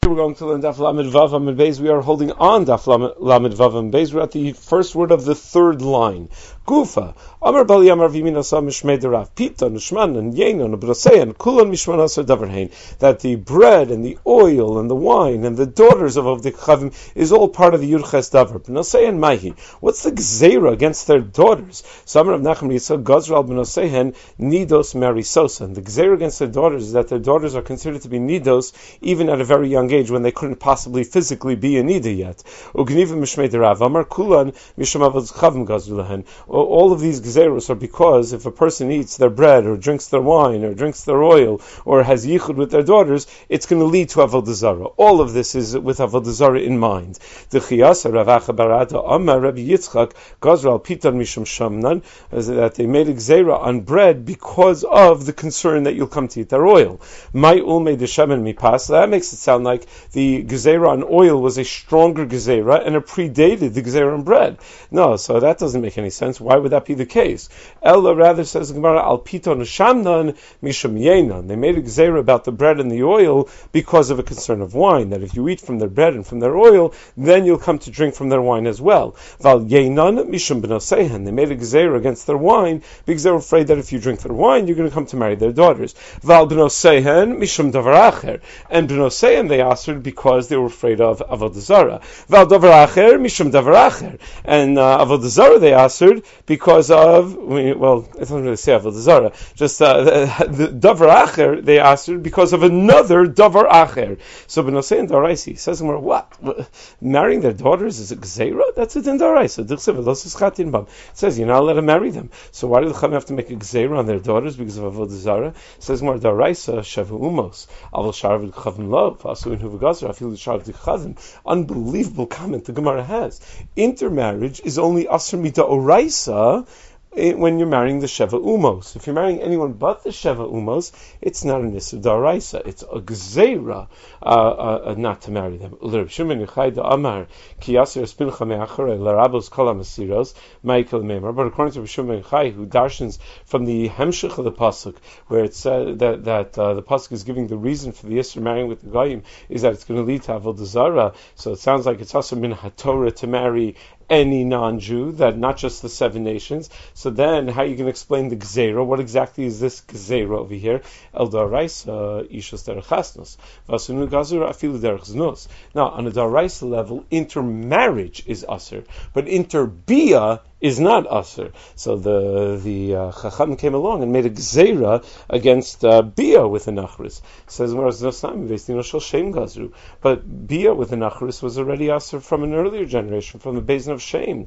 We're going to learn Daf Lamed Vav Amud Beis. We are holding on Daf Lamed Vav Amud Beis. We're at the first word of the third line. Gufa. Amar Bali Amar Vimin Asa Mishmei Derav. Pita, Nushman, and Yenon, and Broseyan, Kulon Mishman Asa Davarhain. That the bread and the oil and the wine and the daughters of Avdei Chavim is all part of the Yurches Davar. Broseyan Mahi. What's the Gzeira against their daughters? Samar of Nachem Yisrael Gazral Broseyan Nidos Marisosa. And the Gzeira against their daughters is that their daughters are considered to be Nidos even at a very young age when they couldn't possibly physically be a Nida yet. Ugniva Mishmei Derav. Amar Kulan Misham Avdei Chavim Gazulahen. All of these Gzeros are because if a person eats their bread or drinks their wine or drinks their oil or has yichud with their daughters, it's going to lead to Avodah Zarah. All of this is with Avodah Zarah in mind. The Chiyasa Rav Acha Barada Amar Rabbi Yitzchak Gazral Pitan Misham Shamnan, that they made a Gzera on bread because of the concern that you'll come to eat their oil. My Ulmei Deshaman Mipas. That makes it sound like the Gzera on oil was a stronger Gzera and it predated the Gzera on bread. No, so that doesn't make any sense. Why would that be the case? Ella rather says the Gemara Al Piton Shamnan Misham Yenan. They made a Gzera about the bread and the oil because of a concern of wine, that if you eat from their bread and from their oil, then you'll come to drink from their wine as well. Val Yenan Misham B'nosehen. They made a Gzera against their wine because they're afraid that if you drink their wine, you're going to come to marry their daughters. Val B'nosehen Misham Davar Acher. And B'nosehen they answered because they were afraid of Avodah Zarah. Val Davar Acher Misham Davar Acher. And Avodah Zarah they answered because of, well, it doesn't really say Avodah Zarah, just the Davar Acher they answered because of another Davar Acher. So B'nosei and Daraisi says, what? Marrying their daughters is a Gzeira? That's a Din Daraisa. It says you're not allowed to marry them. So why do the Chachamim have to make a Gzeira on their daughters because of Avodah Zarah? It says more Daraisa Shavu Umos Aval Sharv Chavim Lo Asu Inhu V'Gazra Afil Sharv Chavim. Unbelievable comment the Gemara has. Intermarriage is only Asr Mita Oraisa when you're marrying the Sheva Umos. If you're marrying anyone but the Sheva Umos, it's not an Issur Daraisa. It's a Gzeira not to marry them. But according to Rishon Chai, who darshans from the Hemshech of the Pasuk, where it said that the Pasuk is giving the reason for the Issur marrying with the Goyim, is that it's going to lead to Avodah Zarah. So it sounds like it's also min HaTorah to marry any non-Jew, that not just the 7 nations. So then, how are you going to explain the Gzeira? What exactly is this Gzeira over here? El Daraisa Ishos Derech Chasnos. Vasunu Gazur Afilu Derech Znos. Now, on a Daraisa level, intermarriage is Asr, but interbia is not Asr. So the Chacham came along and made a Gzeira against Bia with a Nachris. It says, but Bia with a Nachris was already Asr from an earlier generation, from the Beis of Shem.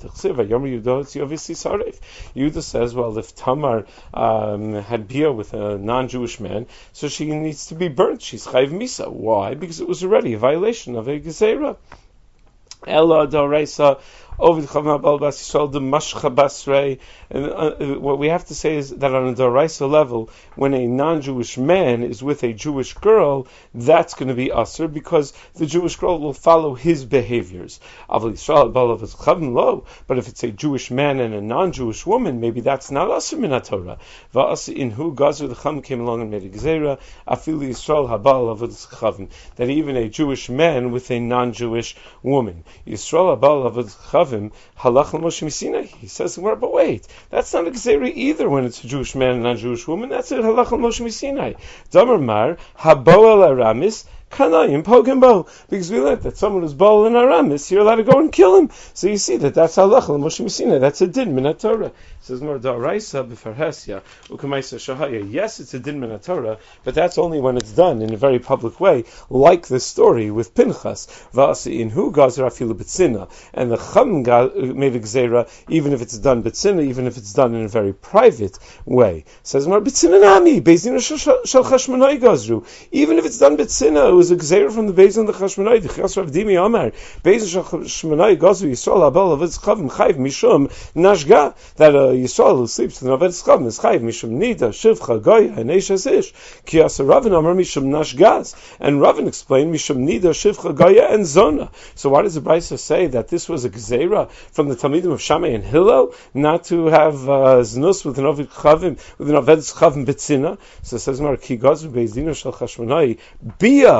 Yehuda says, well, if Tamar had Bia with a non-Jewish man, so she needs to be burnt. She's Chayv Misa. Why? Because it was already a violation of a Gzeira. Ella Daraisa Ovid Chavim Abal Bas Yisrael the Mashcha Basrei. And what we have to say is that on a Daraisa level, when a non-Jewish man is with a Jewish girl, that's going to be Asr because the Jewish girl will follow his behaviors. Aval Yisrael Abal Bas Chavim Lo. But if it's a Jewish man and a non-Jewish woman, maybe that's not Asr min HaTorah. Va'as Inhu Gazer the Chacham came along and made a Gzeira Afil Yisrael Habal Avos Chavim, that even a Jewish man with a non-Jewish woman, Yisrael Habal Avos Chavim, halach l'Moshe Misinai. He says, but wait, that's not a Gzeira either when it's a Jewish man and not a Jewish woman. That's a halach l'Moshe Misinai. Damar Mar, habo el Aramis, Kanayim Pogimbo, because we learned that someone who's Baal in Aramis, you're allowed to go and kill him. So you see that's halach l'Moshe Misinai. That's a din min HaTorah. It says more Daraisa b'Farhesia u'Kamaisa Shahaya. Yes, it's a din min HaTorah, but that's only when it's done in a very public way, like this story with Pinchas. Va'asi inhu gazer afilu b'tzina, and the Chacham made a Gzeira even if it's done b'tzina, even if it's done in a very private way. It says more b'tzina nami bezdina shel Chashmonai gazru. Even if it's done b'tzina, it was a Gzeira from the Beis of the Chashmonai. The Chas Rav Dimi Amar Beis shel Chashmonai gazru Yisrael Abel Avos Chavim Chayv Mishum Nashga, that Yisrael who sleeps with an Avos Chavim is Chayv Mishum Nida Shivcha Goya and Eishes Ish Ki Asa Ravin Amar Mishum Nashgaz, and Ravin explained Mishum Nida Shivcha Goya and Zona. So why does the Brisa say that this was a Gzeira from the Talmidim of Shammai and Hillel not to have Znus with an Avos Chavim B'tzina? So it says Mar Ki Gazru Beis Dina Shel Chashmonai Bia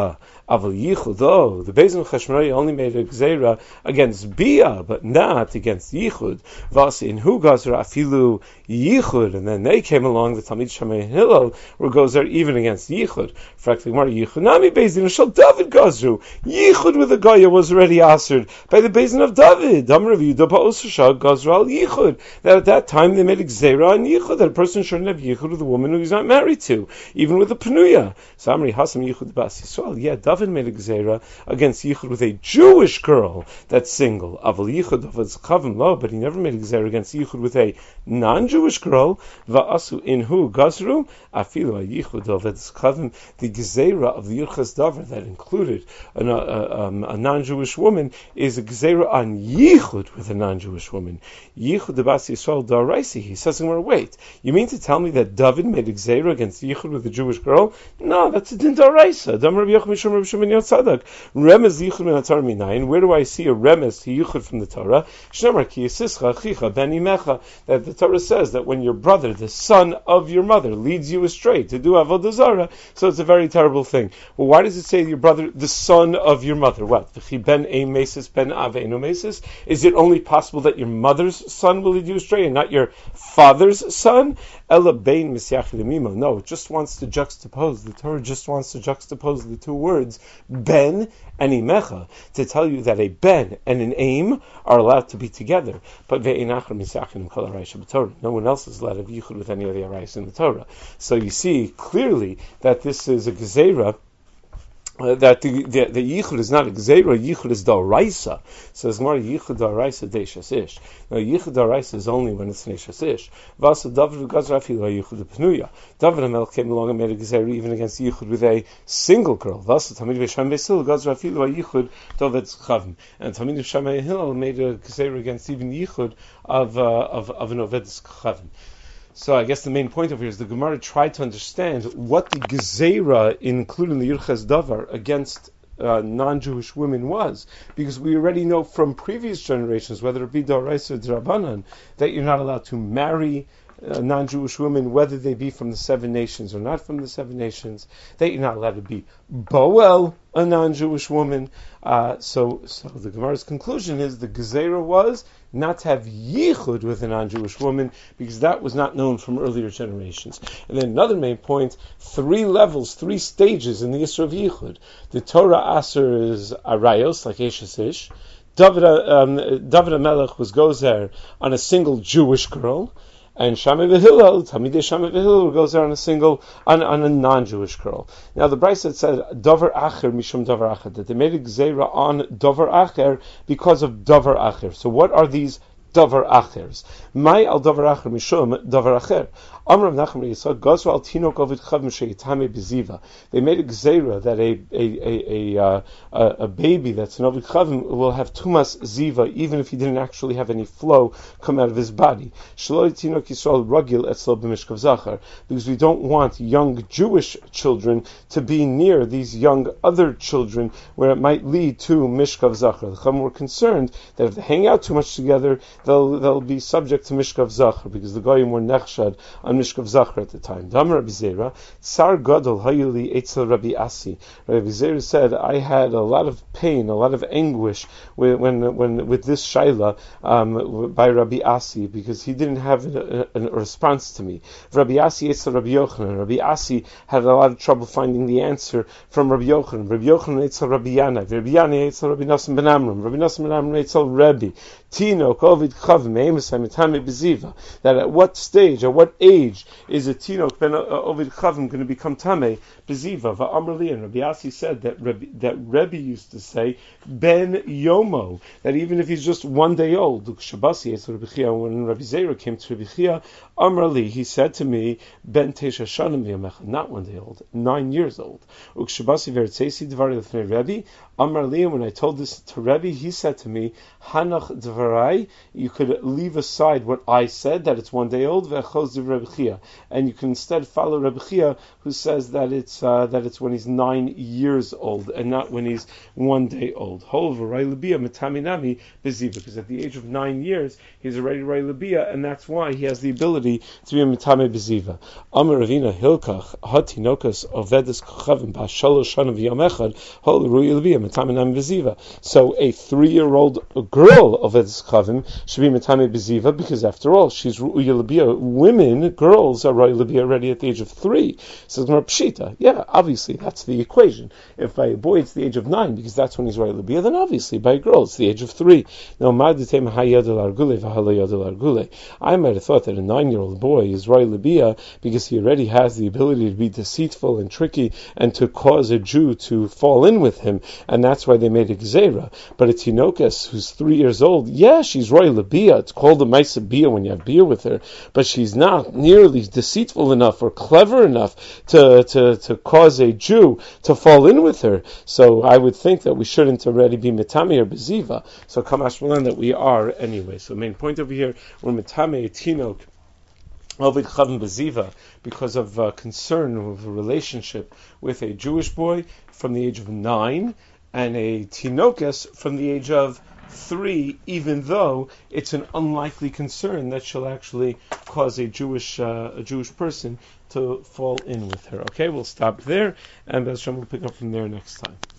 Bia Aval Yichud, though the Beis Din Chashmonai only made a Gzeira against Bia, but not against Yichud. Vas in Hu Gazra Afilu Yichud, and then they came along, the Talmid Shammai and Hillel, where goes there even against Yichud. Frankly, Mar Yichud Nami Beis Din Shal David Gazru. Yichud with the Goya was already answered by the Beis Din of David. Amar Yehuda Ba'osha Gazra al Yichud. That at that time they made a Gzeira on Yichud, that a person shouldn't have Yichud with a woman who he's not married to, even with a Penuya. So Amri Hasam Yichud Bas Yisrael. Yeah, David made a Gzeira against Yichud with a Jewish girl that's single. Aval Yichud of his Chavim Lo, but he never made a Gzeira against Yichud with a non-Jewish girl. Va'asu inhu Gazru Afilu a Yichud of his Chavim. The Gzeira of the Yirchas Davar that included a non-Jewish woman is a Gzeira on Yichud with a non-Jewish woman. Yichud the Bas Yisrael Daraisi. He says, wait, you mean to tell me that David made a Gzeira against Yichud with a Jewish girl? No, that's a Din Daraisa. Dam Rabbi Yochanan Mishum Rabbi Shimon Yotzadak. Remez Yichud min HaTorah minayin. Where do I see a remez to Yichud from the Torah? Shnamar ki yisischa achicha ben imecha. That the Torah says that when your brother, the son of your mother, leads you astray to do avodah zarah, so it's a very terrible thing. Well, why does it say your brother, the son of your mother? What? V'chi ben ein mesis ben aveinu mesis? Is it only possible that your mother's son will lead you astray and not your father's son? Ela bein misyach lemimo. No, it just wants to juxtapose. The Torah just wants to juxtapose the two words ben and imecha to tell you that a ben and an aim are allowed to be together. But ve'einachar misyachim kol haraisa b'Torah. No one else is allowed to have yichud with any of the harais in the Torah. So you see clearly that this is a gezeira. That the yichud is not a gzeira, yichud is daraisa. Says more yichud daraisa deishas ish. Now yichud daraisa is only when it's neishas ish. Vasa David gazra afilu yichud penuya. David HaMelech came along and made a gzeira even against yichud with a single girl. Vasa Tamid v'Shem Beisil gazra afilu yichud David chavim. And Tamid v'Shem Hillel made a gzeira against even yichud of an oved chavim. So I guess the main point over here is the Gemara tried to understand what the Gezeira, including the Yirches Davar, against non-Jewish women was. Because we already know from previous generations, whether it be D'Oraisa or D'Rabbanan, that you're not allowed to marry non-Jewish women, whether they be from the 7 nations or not from the 7 nations, that you're not allowed to be Boel, a non-Jewish woman. So the Gemara's conclusion is the Gezeira was not to have yichud with a non-Jewish woman, because that was not known from earlier generations. And then another main point, 3 levels, 3 stages in the Yisra of yichud. The Torah Aser is arayos, like Eshes Ish. David HaMelech was gozer on a single Jewish girl, and Shammai v'Hillel, Talmidei Shammai v'Hillel goes there on a non-Jewish girl. Now the Brisa said Dover Acher Mishum Dover Acher, that they made a gzeira on Dover Acher because of Dover Acher. So what are these Dover Achers? Mai al Dover Acher Mishum Dover Acher. Amr of Nachman Yisrael Gazra al Tinok Ovid Chavim Sheitame Beziva. They made a gzeira that a baby that's an Ovid Chavim will have Tumas Ziva even if he didn't actually have any flow come out of his body. Shaloi Tinok Yisrael Ragil Etzlo B'Mishkav Zachar, because we don't want young Jewish children to be near these young other children where it might lead to Mishkav Zachar. The Chacham were concerned that if they hang out too much together, they'll be subject to Mishkav Zachar, because the Goyim were nechshad on Mishkav Zachar at the time. Damar Rabbi Zera, Tsar Gadol Hayuli Eitzel Rabbi Asi. Rabbi Zera said, I had a lot of pain, a lot of anguish when with this shaila by Rabbi Asi, because he didn't have a response to me. Rabbi Asi Eitzel Rabbi Yochanan. Rabbi Asi had a lot of trouble finding the answer from Rabbi Yochanan. Rabbi Yochanan Eitzel Rabbi Yana. Rabbi Yana Eitzel Rabbi Nassim ben Amram. Rabbi Nassim ben Amram Eitzel Rebbe. Tino Kovid Chavim Eimesam Etame Beziva. That at what stage, at what age is a Tinok ben Ovid Chavim going to become Tame Beziva? Va'amrli, and Rabbi Asi said that Rebbe used to say Ben Yomo, that even if he's just 1 day old. When Rabbi Zera came to Rabbi Chia, Amrli, he said to me, Ben Tesha Shanim V'yamecha, not 1 day old, 9 years old. Ukshabasi Vertzesi Dvari Lefnei Rebbe, Amrli, when I told this to Rebbe, he said to me, Hanach Dvarai you could leave aside what I said, that it's 1 day old, and you can instead follow Rebbe Chia, who says that it's when he's 9 years old and not when he's 1 day old. Because at the age of 9 years, he's already Ray Labia, and that's why he has the ability to be a Mitame Beziva. Amar Ravina Hilkach, Hatinokas, Ovedis Kochavim, Bashalosh Shana V'yom Echad, Hol Ray Labia, Mitame Nam Beziva. So a 3-year-old girl of Ovedis Kochavim should be Mitame Beziva, because after all, she's Ru'ya Labia. Women, girls, are Ray Labia already at the age of 3. So Pshita. Yeah, obviously, that's the equation. If by a boy it's the age of 9, because that's when he's Ray Labia, then obviously by a girl it's the age of 3. Now, I might have thought that a 9-year-old boy is Ray Labia because he already has the ability to be deceitful and tricky and to cause a Jew to fall in with him, and that's why they made a Gzeira. But a Tinokas who's 3 years old, yeah, she's Ray Labia. It's called a Maisa Bia when you have beer with her, but she's not nearly deceitful enough or clever enough to cause a Jew to fall in with her. So I would think that we shouldn't already be Mitami or Beziva. So Kamash Malan that we are anyway. So main point over here, we're Mitame Tinok Ovid Chavim Beziva because of concern of a relationship with a Jewish boy from the age of 9 and a Tinokas from the age of 3, even though it's an unlikely concern that she'll actually cause a Jewish person to fall in with her. Okay, we'll stop there, and Be'ez Hashem will pick up from there next time.